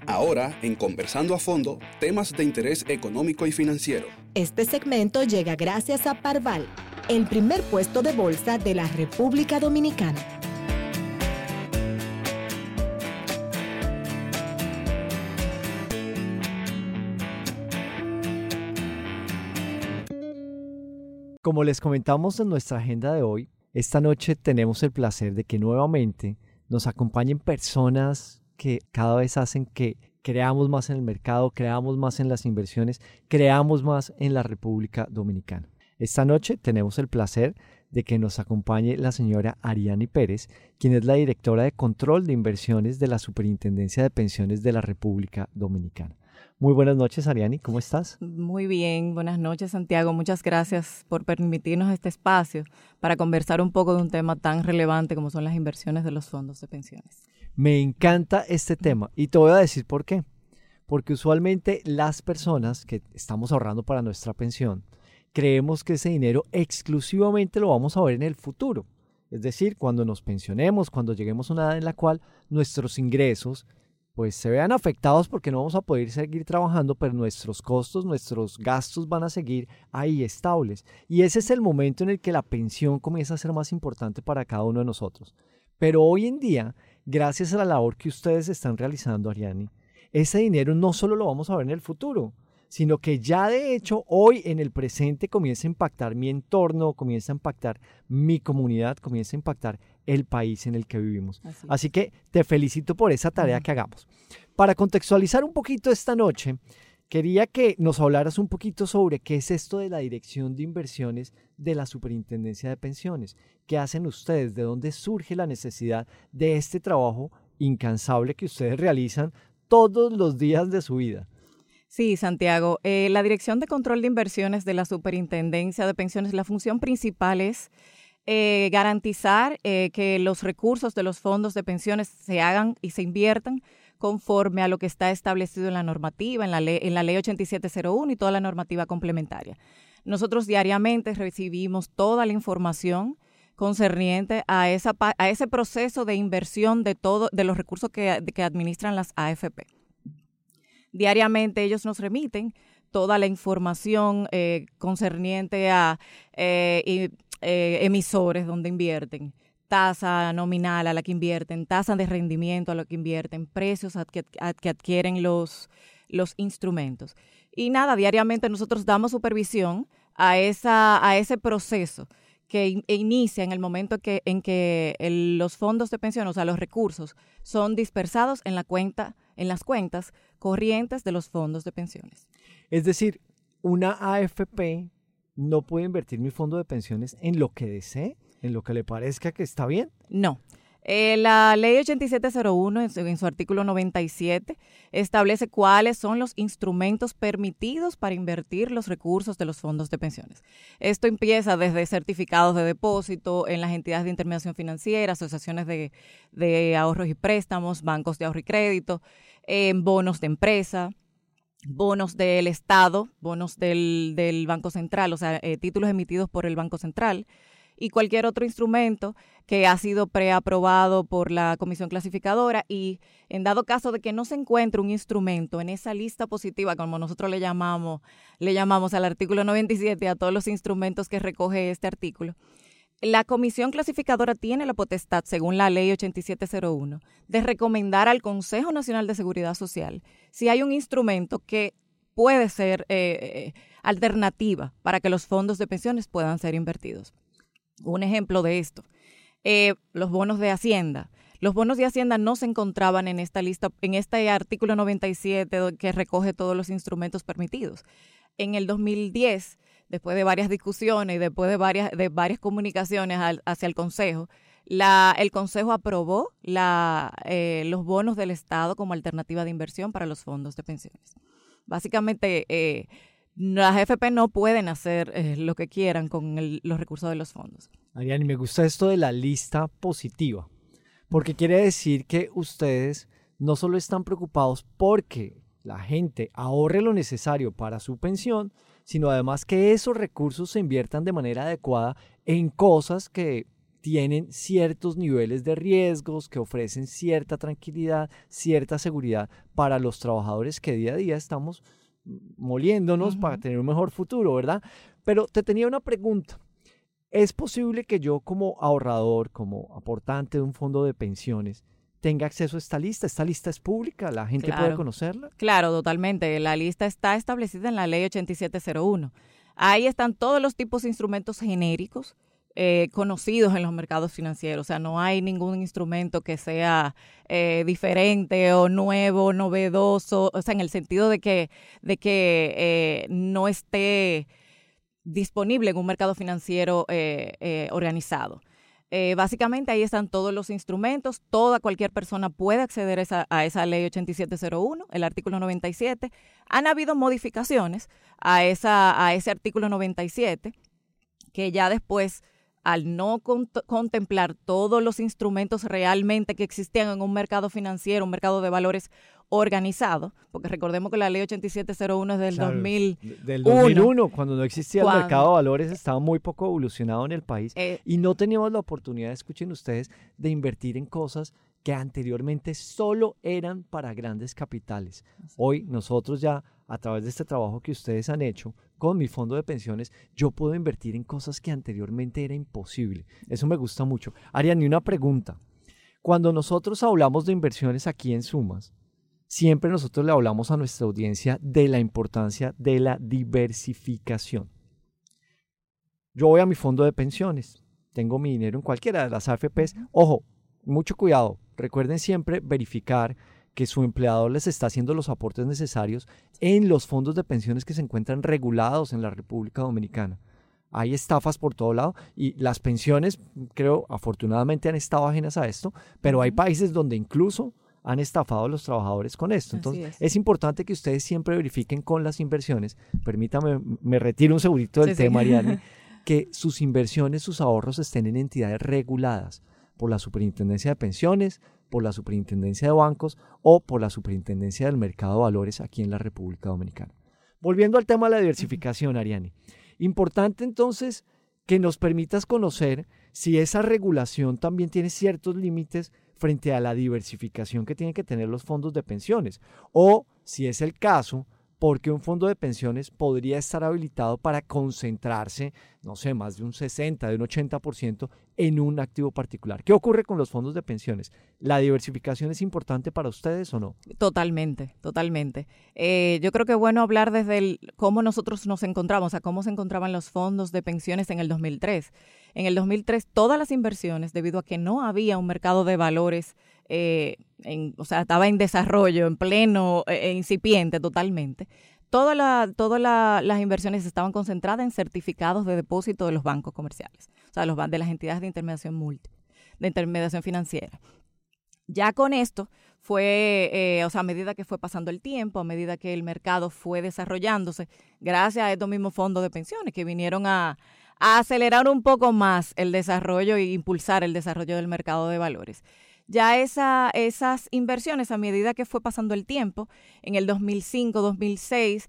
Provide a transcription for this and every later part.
Ahora, en Conversando a Fondo, temas de interés económico y financiero. Este segmento llega gracias a Parval, el primer puesto de bolsa de la República Dominicana. Como les comentamos en nuestra agenda de hoy, esta noche tenemos el placer de que nuevamente nos acompañen personas que cada vez hacen que creamos más en el mercado, creamos más en las inversiones, creamos más en la República Dominicana. Esta noche tenemos el placer de que nos acompañe la señora Ariani Pérez, quien es la directora de Control de Inversiones de la Superintendencia de Pensiones de la República Dominicana. Muy buenas noches, Ariani, ¿cómo estás? Muy bien, buenas noches, Santiago. Muchas gracias por permitirnos este espacio para conversar un poco de un tema tan relevante como son las inversiones de los fondos de pensiones. Me encanta este tema y te voy a decir por qué. Porque usualmente las personas que estamos ahorrando para nuestra pensión creemos que ese dinero exclusivamente lo vamos a ver en el futuro. Es decir, cuando nos pensionemos, cuando lleguemos a una edad en la cual nuestros ingresos pues se vean afectados porque no vamos a poder seguir trabajando, pero nuestros costos, nuestros gastos van a seguir ahí estables. Y ese es el momento en el que la pensión comienza a ser más importante para cada uno de nosotros. Pero hoy en día, gracias a la labor que ustedes están realizando, Ariani, ese dinero no solo lo vamos a ver en el futuro, sino que ya de hecho hoy en el presente comienza a impactar mi entorno, comienza a impactar mi comunidad, comienza a impactar el país en el que vivimos. Así que te felicito por esa tarea que hagamos. Para contextualizar un poquito esta noche, quería que nos hablaras un poquito sobre qué es esto de la Dirección de Inversiones de la Superintendencia de Pensiones. ¿Qué hacen ustedes? ¿De dónde surge la necesidad de este trabajo incansable que ustedes realizan todos los días de su vida? Sí, Santiago. La Dirección de Control de Inversiones de la Superintendencia de Pensiones, la función principal es garantizar que los recursos de los fondos de pensiones se hagan y se inviertan conforme a lo que está establecido en la normativa, en la ley 8701 y toda la normativa complementaria. Nosotros diariamente recibimos toda la información concerniente a ese proceso de inversión de los recursos que administran las AFP. Diariamente ellos nos remiten toda la información concerniente a emisores donde invierten, tasa nominal a la que invierten, tasa de rendimiento a lo que invierten, precios a que adquieren los instrumentos. Y nada, diariamente nosotros damos supervisión a ese proceso que inicia en el momento en que los fondos de pensión, o sea, los recursos, son dispersados en las cuentas corrientes de los fondos de pensiones. Es decir, una AFP no puede invertir mi fondo de pensiones en lo que desee, en lo que le parezca que está bien. No. La ley 8701 en su artículo 97 establece cuáles son los instrumentos permitidos para invertir los recursos de los fondos de pensiones. Esto empieza desde certificados de depósito en las entidades de intermediación financiera, asociaciones de ahorros y préstamos, bancos de ahorro y crédito, bonos de empresa, bonos del Estado, bonos del Banco Central, o sea, títulos emitidos por el Banco Central, y cualquier otro instrumento que ha sido preaprobado por la Comisión Clasificadora, y en dado caso de que no se encuentre un instrumento en esa lista positiva, como nosotros le llamamos al artículo 97, a todos los instrumentos que recoge este artículo, la Comisión Clasificadora tiene la potestad, según la ley 8701, de recomendar al Consejo Nacional de Seguridad Social si hay un instrumento que puede ser alternativa para que los fondos de pensiones puedan ser invertidos. Un ejemplo de esto, los bonos de Hacienda. Los bonos de Hacienda no se encontraban en esta lista, en este artículo 97 que recoge todos los instrumentos permitidos. En el 2010, después de varias discusiones y después de varias comunicaciones hacia el Consejo, el Consejo aprobó los bonos del Estado como alternativa de inversión para los fondos de pensiones. Básicamente, las AFP no pueden hacer lo que quieran con los recursos de los fondos. Ariani, me gusta esto de la lista positiva, porque quiere decir que ustedes no solo están preocupados porque la gente ahorre lo necesario para su pensión, sino además que esos recursos se inviertan de manera adecuada en cosas que tienen ciertos niveles de riesgos, que ofrecen cierta tranquilidad, cierta seguridad para los trabajadores que día a día estamos moliéndonos para tener un mejor futuro, ¿verdad? Pero te tenía una pregunta. ¿Es posible que yo como ahorrador, como aportante de un fondo de pensiones, tenga acceso a esta lista? ¿Esta lista es pública? ¿La gente puede conocerla? Claro, totalmente. La lista está establecida en la Ley 8701. Ahí están todos los tipos de instrumentos genéricos conocidos en los mercados financieros. O sea, no hay ningún instrumento que sea diferente o nuevo, novedoso, o sea, en el sentido de que no esté disponible en un mercado financiero organizado. Básicamente ahí están todos los instrumentos, cualquier persona puede acceder a esa ley 8701, el artículo 97. Han habido modificaciones a ese artículo 97 que ya después, al no contemplar todos los instrumentos realmente que existían en un mercado financiero, un mercado de valores organizado, porque recordemos que la ley 8701 es del 2001. Del 2001, cuando no existía el mercado de valores, estaba muy poco evolucionado en el país y no teníamos la oportunidad, escuchen ustedes, de invertir en cosas que anteriormente solo eran para grandes capitales. Hoy nosotros ya, a través de este trabajo que ustedes han hecho con mi fondo de pensiones, yo puedo invertir en cosas que anteriormente era imposible. Eso me gusta mucho. Ariane, una pregunta. Cuando nosotros hablamos de inversiones aquí en Sumas, siempre nosotros le hablamos a nuestra audiencia de la importancia de la diversificación. Yo voy a mi fondo de pensiones, tengo mi dinero en cualquiera de las AFPs. Ojo, mucho cuidado, recuerden siempre verificar que su empleador les está haciendo los aportes necesarios en los fondos de pensiones que se encuentran regulados en la República Dominicana. Hay estafas por todo lado y las pensiones, creo, afortunadamente han estado ajenas a esto, pero hay países donde incluso han estafado a los trabajadores con esto. Entonces, es importante que ustedes siempre verifiquen con las inversiones. Permítame, me retiro un segundito del tema, Ariane, que sus inversiones, sus ahorros estén en entidades reguladas por la Superintendencia de Pensiones, por la Superintendencia de Bancos o por la Superintendencia del Mercado de Valores aquí en la República Dominicana. Volviendo al tema de la diversificación, Ariane, importante entonces que nos permitas conocer si esa regulación también tiene ciertos límites frente a la diversificación que tienen que tener los fondos de pensiones, o si es el caso, porque un fondo de pensiones podría estar habilitado para concentrarse, no sé, más de un 60, de un 80% en un activo particular. ¿Qué ocurre con los fondos de pensiones? ¿La diversificación es importante para ustedes o no? Totalmente, totalmente. Yo creo que es bueno hablar desde cómo nosotros nos encontramos, o sea, cómo se encontraban los fondos de pensiones en el 2003. En el 2003, todas las inversiones, debido a que no había un mercado de valores, o sea, estaba en desarrollo, en pleno, incipiente totalmente, todas las inversiones estaban concentradas en certificados de depósito de los bancos comerciales, o sea, de las entidades de intermediación financiera. Ya con esto fue, o sea, a medida que fue pasando el tiempo, a medida que el mercado fue desarrollándose, gracias a estos mismos fondos de pensiones que vinieron a acelerar un poco más el desarrollo e impulsar el desarrollo del mercado de valores. Ya esas inversiones, a medida que fue pasando el tiempo, en el 2005, 2006,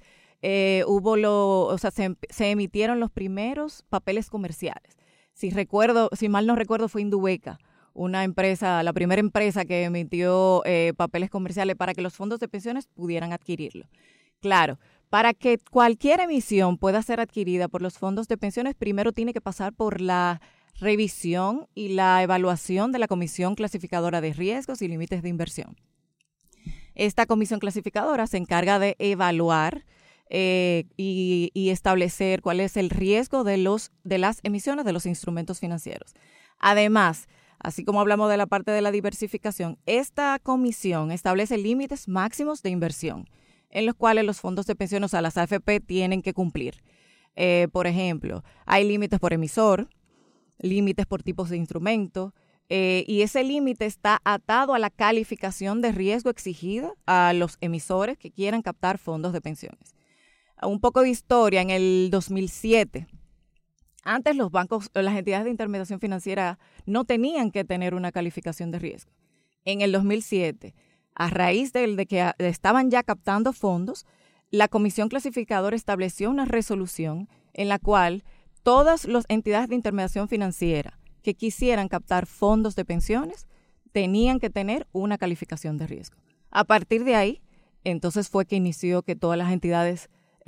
se emitieron los primeros papeles comerciales. Si mal no recuerdo, fue Indubeca, la primera empresa que emitió papeles comerciales para que los fondos de pensiones pudieran adquirirlo. Claro, para que cualquier emisión pueda ser adquirida por los fondos de pensiones, primero tiene que pasar por la revisión y la evaluación de la Comisión Clasificadora de Riesgos y Límites de Inversión. Esta comisión clasificadora se encarga de evaluar y establecer cuál es el riesgo de las emisiones de los instrumentos financieros. Además, así como hablamos de la parte de la diversificación, esta comisión establece límites máximos de inversión en los cuales los fondos de pensiones, o sea, las AFP, tienen que cumplir. Por ejemplo, hay límites por emisor, límites por tipos de instrumentos, y ese límite está atado a la calificación de riesgo exigida a los emisores que quieran captar fondos de pensiones. Un poco de historia, en el 2007, antes los bancos, las entidades de intermediación financiera no tenían que tener una calificación de riesgo. En el 2007, a raíz de que estaban ya captando fondos, la Comisión Clasificadora estableció una resolución en la cual todas las entidades de intermediación financiera que quisieran captar fondos de pensiones tenían que tener una calificación de riesgo. A partir de ahí, entonces fue que inició que todas las entidades,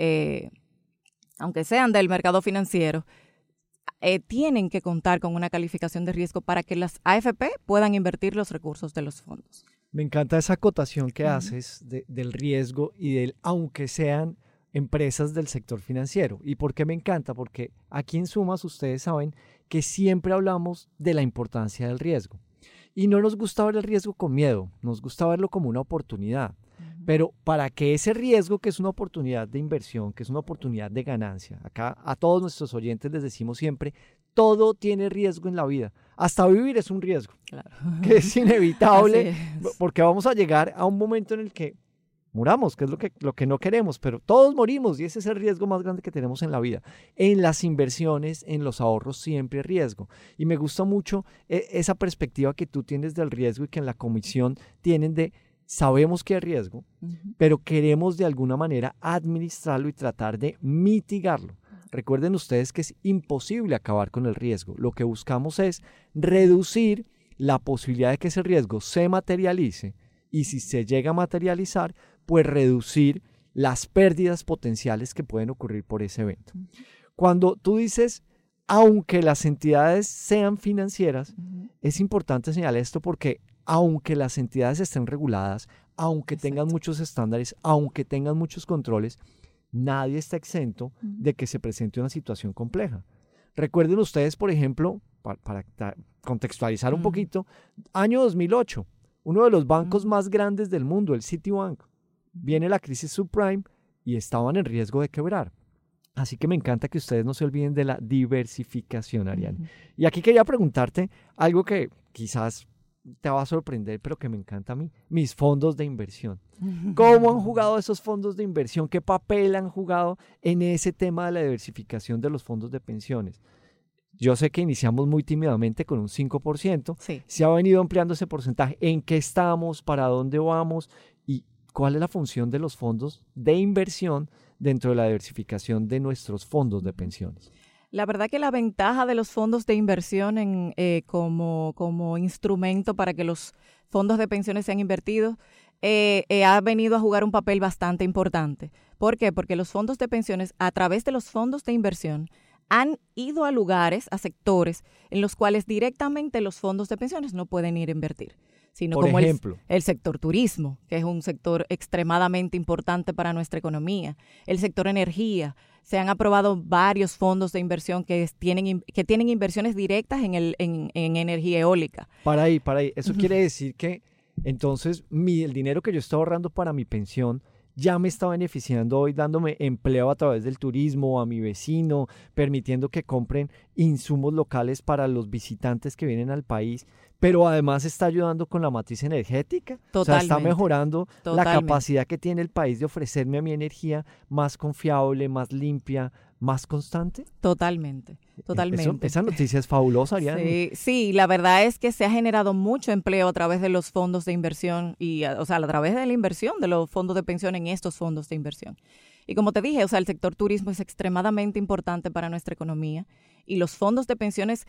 aunque sean del mercado financiero, tienen que contar con una calificación de riesgo para que las AFP puedan invertir los recursos de los fondos. Me encanta esa acotación que haces del riesgo y del aunque sean empresas del sector financiero. ¿Y por qué me encanta? Porque aquí en Sumas ustedes saben que siempre hablamos de la importancia del riesgo. Y no nos gusta ver el riesgo con miedo, nos gusta verlo como una oportunidad. Pero para que ese riesgo, que es una oportunidad de inversión, que es una oportunidad de ganancia, acá a todos nuestros oyentes les decimos siempre, todo tiene riesgo en la vida. Hasta vivir es un riesgo, claro, que es inevitable, es. Porque vamos a llegar a un momento en el que muramos, que es lo que no queremos, pero todos morimos y ese es el riesgo más grande que tenemos en la vida. En las inversiones, en los ahorros, siempre hay riesgo. Y me gusta mucho esa perspectiva que tú tienes del riesgo y que en la comisión tienen de sabemos que hay riesgo, pero queremos de alguna manera administrarlo y tratar de mitigarlo. Recuerden ustedes que es imposible acabar con el riesgo. Lo que buscamos es reducir la posibilidad de que ese riesgo se materialice y si se llega a materializar, pues reducir las pérdidas potenciales que pueden ocurrir por ese evento. Cuando tú dices, aunque las entidades sean financieras, es importante señalar esto porque aunque las entidades estén reguladas, aunque tengan muchos estándares, aunque tengan muchos controles, nadie está exento de que se presente una situación compleja. Recuerden ustedes, por ejemplo, para contextualizar un poquito, año 2008, uno de los bancos más grandes del mundo, el Citibank, viene la crisis subprime y estaban en riesgo de quebrar. Así que me encanta que ustedes no se olviden de la diversificación, Ariane. Y aquí quería preguntarte algo que quizás te va a sorprender, pero que me encanta a mí, mis fondos de inversión. ¿Cómo han jugado esos fondos de inversión? ¿Qué papel han jugado en ese tema de la diversificación de los fondos de pensiones? Yo sé que iniciamos muy tímidamente con un 5%. Sí. Se ha venido ampliando ese porcentaje. ¿En qué estamos? ¿Para dónde vamos? ¿Y cuál es la función de los fondos de inversión dentro de la diversificación de nuestros fondos de pensiones? La verdad que la ventaja de los fondos de inversión como instrumento para que los fondos de pensiones sean invertidos ha venido a jugar un papel bastante importante. ¿Por qué? Porque los fondos de pensiones, a través de los fondos de inversión, han ido a lugares, a sectores en los cuales directamente los fondos de pensiones no pueden ir a invertir, sino Por como ejemplo, el sector turismo, que es un sector extremadamente importante para nuestra economía, el sector energía. Se han aprobado varios fondos de inversión que tienen inversiones directas en energía eólica. Para ahí. Eso quiere decir que entonces el dinero que yo estoy ahorrando para mi pensión ya me está beneficiando hoy, dándome empleo a través del turismo, a mi vecino, permitiendo que compren insumos locales para los visitantes que vienen al país, pero además está ayudando con la matriz energética. Totalmente. O sea, está mejorando la capacidad que tiene el país de ofrecerme a mi energía más confiable, más limpia, más constante. Totalmente. Esa noticia es fabulosa, Ariane. Sí, la verdad es que se ha generado mucho empleo a través de los fondos de inversión a través de la inversión de los fondos de pensión en estos fondos de inversión. Y como te dije, el sector turismo es extremadamente importante para nuestra economía y los fondos de pensiones,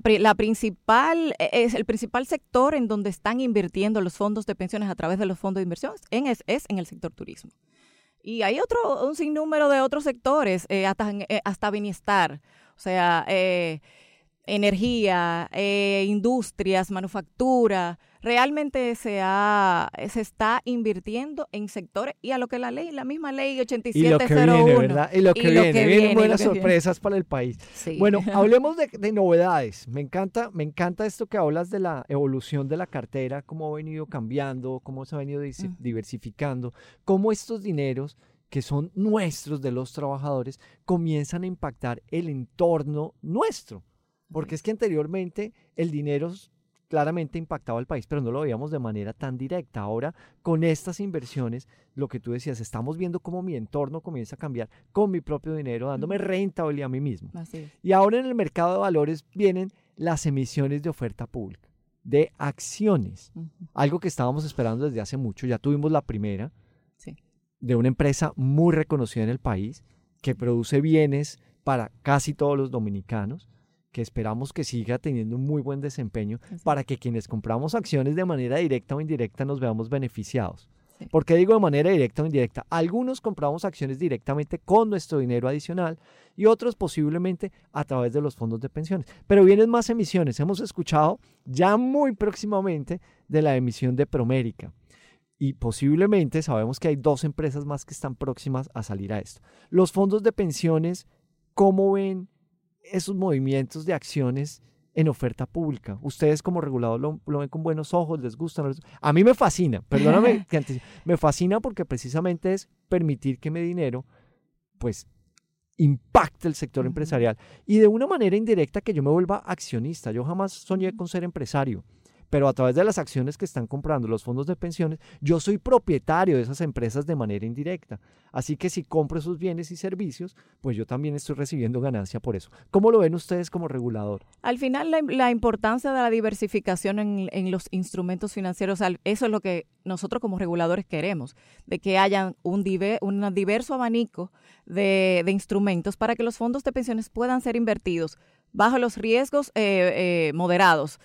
es el principal sector en donde están invirtiendo los fondos de pensiones a través de los fondos de inversión es en el sector turismo. Y hay un sinnúmero de otros sectores, hasta bienestar, energía, industrias, manufactura. Realmente se está invirtiendo en sectores y a lo que la misma ley 8701. Y lo que viene, ¿verdad? Y lo que vienen buenas sorpresas para el país. Sí. Bueno, hablemos de novedades. Me encanta esto que hablas de la evolución de la cartera, cómo ha venido cambiando, cómo se ha venido diversificando, cómo estos dineros que son nuestros, de los trabajadores, comienzan a impactar el entorno nuestro. Porque es que anteriormente el dinero claramente impactaba al país, pero no lo veíamos de manera tan directa. Ahora, con estas inversiones, lo que tú decías, estamos viendo cómo mi entorno comienza a cambiar con mi propio dinero, dándome rentabilidad a mí mismo. Así es. Y ahora en el mercado de valores vienen las emisiones de oferta pública, de acciones. Algo que estábamos esperando desde hace mucho. Ya tuvimos la primera de una empresa muy reconocida en el país, que produce bienes para casi todos los dominicanos, que esperamos que siga teniendo un muy buen desempeño para que quienes compramos acciones de manera directa o indirecta nos veamos beneficiados. Sí. ¿Por qué digo de manera directa o indirecta? Algunos compramos acciones directamente con nuestro dinero adicional y otros posiblemente a través de los fondos de pensiones. Pero vienen más emisiones. Hemos escuchado ya muy próximamente de la emisión de Promérica. Y posiblemente sabemos que hay 2 empresas más que están próximas a salir a esto. Los fondos de pensiones, ¿cómo ven esos movimientos de acciones en oferta pública? ¿Ustedes como regulador lo ven con buenos ojos? ¿Les gusta? A mí me fascina, perdóname, me fascina porque precisamente es permitir que mi dinero pues impacte el sector empresarial y de una manera indirecta que yo me vuelva accionista. Yo jamás soñé con ser empresario, pero a través de las acciones que están comprando los fondos de pensiones, yo soy propietario de esas empresas de manera indirecta. Así que si compro esos bienes y servicios, pues yo también estoy recibiendo ganancia por eso. ¿Cómo lo ven ustedes como regulador? Al final, la importancia de la diversificación en los instrumentos financieros, eso es lo que nosotros como reguladores queremos, de que haya un diverso abanico de instrumentos para que los fondos de pensiones puedan ser invertidos bajo los riesgos moderados,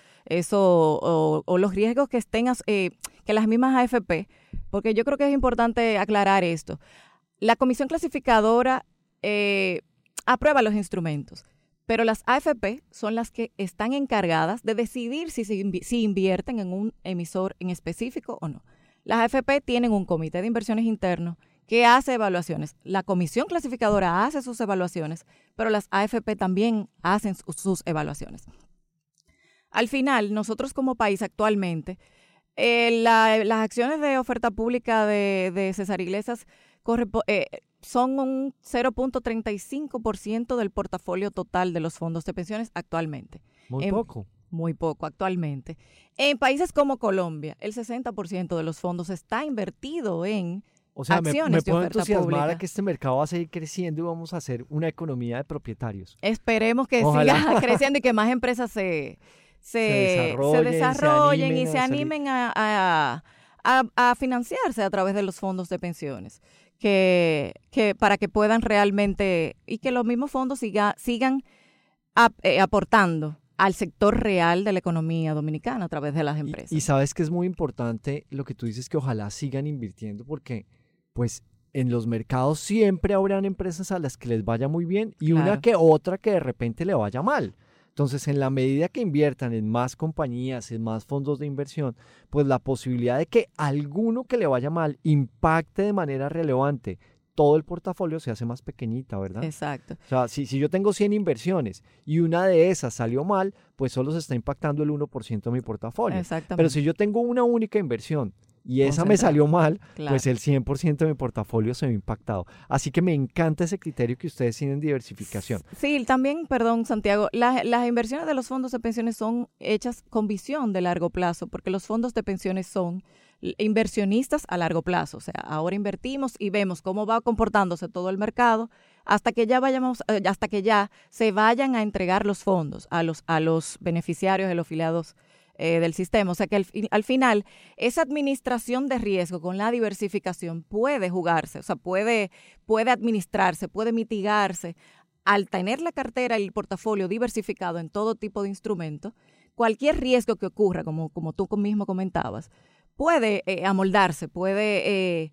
o los riesgos que estén que las mismas AFP, porque yo creo que es importante aclarar esto. La Comisión Clasificadora aprueba los instrumentos, pero las AFP son las que están encargadas de decidir si invierten en un emisor en específico o no. Las AFP tienen un comité de inversiones interno que hace evaluaciones. La Comisión Clasificadora hace sus evaluaciones, pero las AFP también hacen sus evaluaciones. Al final, nosotros como país actualmente, las acciones de oferta pública de César Iglesias son un 0.35% del portafolio total de los fondos de pensiones actualmente. Muy poco. Muy poco actualmente. En países como Colombia, el 60% de los fondos está invertido en acciones de puedo oferta entusiasmar pública. a que este mercado va a seguir creciendo y vamos a hacer una economía de propietarios. Esperemos que Ojalá. siga creciendo y que más empresas se desarrollen y se animen a financiarse a través de los fondos de pensiones, que para que puedan realmente, y que los mismos fondos sigan aportando al sector real de la economía dominicana a través de las empresas. Y sabes que es muy importante lo que tú dices, que ojalá sigan invirtiendo, porque pues en los mercados siempre habrán empresas a las que les vaya muy bien y una que otra que de repente le vaya mal. Entonces, en la medida que inviertan en más compañías, en más fondos de inversión, pues la posibilidad de que alguno que le vaya mal impacte de manera relevante todo el portafolio se hace más pequeñita, ¿verdad? Exacto. O sea, si yo tengo 100 inversiones y una de esas salió mal, pues solo se está impactando el 1% de mi portafolio. Exactamente. Pero si yo tengo una única inversión y esa me salió mal, pues el 100% de mi portafolio se ve impactado. Así que me encanta ese criterio que ustedes tienen de diversificación. Sí, también, perdón, Santiago, las inversiones de los fondos de pensiones son hechas con visión de largo plazo, porque los fondos de pensiones son inversionistas a largo plazo. O sea, ahora invertimos y vemos cómo va comportándose todo el mercado hasta que ya se vayan a entregar los fondos a los beneficiarios de los afiliados del sistema. O sea que al final esa administración de riesgo con la diversificación puede jugarse, o sea, puede administrarse, puede mitigarse al tener la cartera y el portafolio diversificado en todo tipo de instrumentos. Cualquier riesgo que ocurra, como tú mismo comentabas, puede amoldarse, puede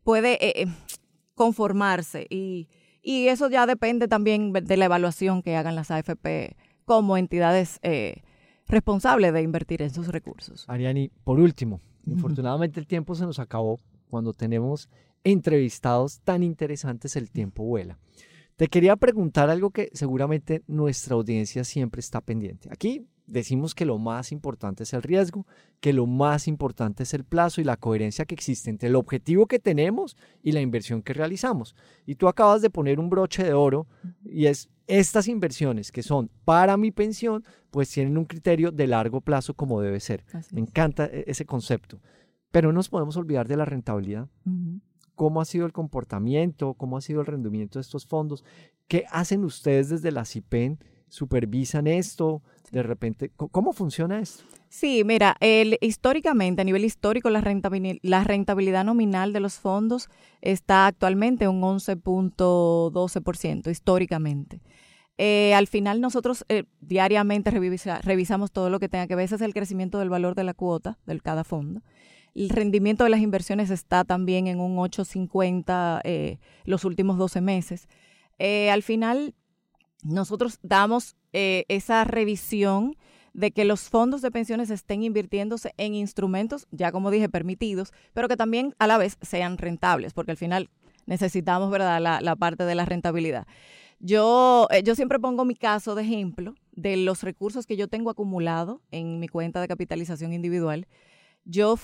conformarse y eso ya depende también de la evaluación que hagan las AFP como entidades responsables de invertir en sus recursos. Ariani, por último, infortunadamente el tiempo se nos acabó. Cuando tenemos entrevistados tan interesantes, el tiempo vuela. Te quería preguntar algo que seguramente nuestra audiencia siempre está pendiente. Aquí decimos que lo más importante es el riesgo, que lo más importante es el plazo y la coherencia que existe entre el objetivo que tenemos y la inversión que realizamos. Y tú acabas de poner un broche de oro y es estas inversiones que son para mi pensión, pues tienen un criterio de largo plazo como debe ser. Me encanta ese concepto. Pero no nos podemos olvidar de la rentabilidad. ¿Cómo ha sido el comportamiento? ¿Cómo ha sido el rendimiento de estos fondos? ¿Qué hacen ustedes desde la CIPEN? ¿Supervisan esto? De repente, ¿cómo funciona esto? Sí, mira, históricamente, a nivel histórico, la rentabilidad nominal de los fondos está actualmente en un 11.12% históricamente. Al final nosotros diariamente revisamos todo lo que tenga que ver. Ese es el crecimiento del valor de la cuota de cada fondo. El rendimiento de las inversiones está también en un 8.50 los últimos 12 meses. Al final nosotros damos esa revisión de que los fondos de pensiones estén invirtiéndose en instrumentos, ya como dije, permitidos, pero que también a la vez sean rentables, porque al final necesitamos, ¿verdad?, la parte de la rentabilidad. Yo siempre pongo mi caso de ejemplo de los recursos que yo tengo acumulado en mi cuenta de capitalización individual. Yo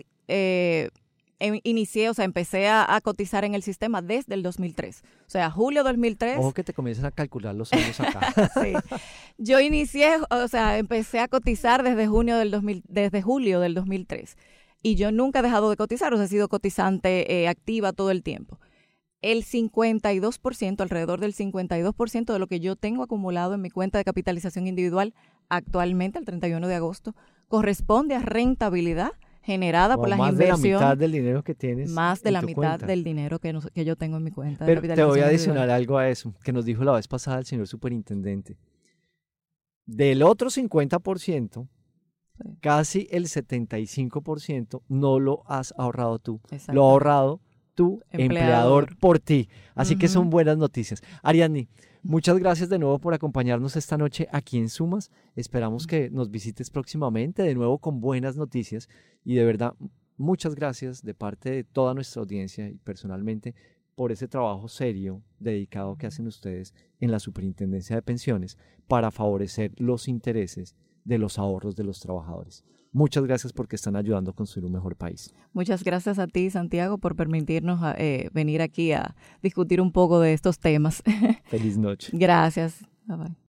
empecé a cotizar en el sistema desde el 2003. O sea, julio 2003. Ojo que te comienzan a calcular los años acá. Sí. Yo empecé a cotizar desde julio del 2003. Y yo nunca he dejado de cotizar, o sea, he sido cotizante activa todo el tiempo. El 52%, alrededor del 52% de lo que yo tengo acumulado en mi cuenta de capitalización individual actualmente, al 31 de agosto, corresponde a rentabilidad generada por las inversiones. Más de la mitad del dinero que tienes. Más de la mitad del dinero que yo tengo en mi cuenta de capitalización Pero te voy a individual. adicionar algo a eso, que nos dijo la vez pasada el señor superintendente. Del otro 50%, sí, casi el 75% no lo has ahorrado tú. Lo ha ahorrado tu empleador por ti. Así que son buenas noticias. Ariadne, muchas gracias de nuevo por acompañarnos esta noche aquí en Sumas. Esperamos que nos visites próximamente de nuevo con buenas noticias. Y de verdad, muchas gracias de parte de toda nuestra audiencia y personalmente por ese trabajo serio, dedicado que hacen ustedes en la Superintendencia de Pensiones para favorecer los intereses de los ahorros de los trabajadores. Muchas gracias porque están ayudando a construir un mejor país. Muchas gracias a ti, Santiago, por permitirnos venir aquí a discutir un poco de estos temas. Feliz noche. Gracias. Bye bye.